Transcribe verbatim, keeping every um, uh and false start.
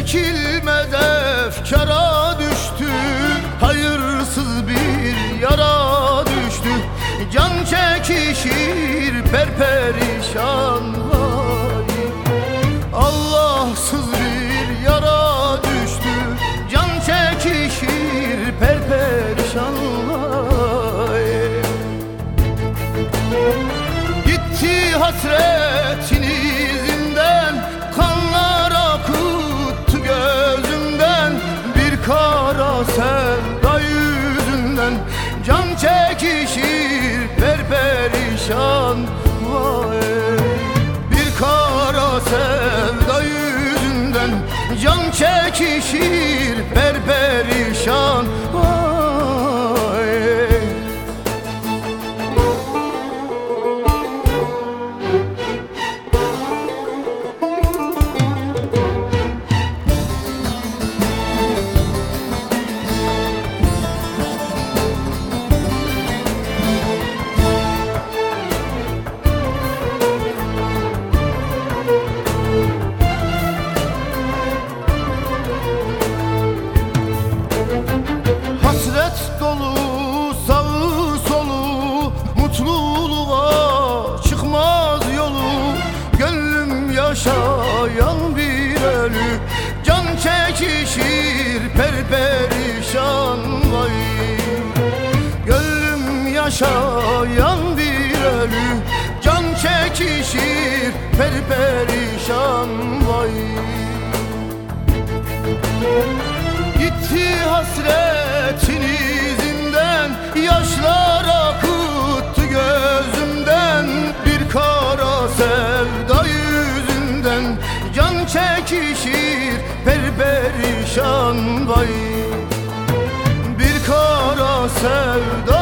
çekilmez efkara düştü, hayırsız bir yara düştü. Can çekişir perperişan vay, Allahsız bir yara düştü. Can çekişir perperişan vay. Gitti hasretin izinden, kanlar akıttı gözümden. Bir kara sevda yüzünden can çekişir perperişan vay. Bir kara sevda yüzünden can çekişir perperişan vay. Hasret dolu sağı solu, mutluluğa çıkmaz yolu. Gönlüm yaşayan bir ölü, can çekişir perperişan vay. Gönlüm yaşayan bir ölü, can çekişir perperişan vay. Gitti hasretin izinden, yaşlar akıttı gözümden. Bir kara sevda yüzünden can çekişir perperişan vay. Bir kara sevda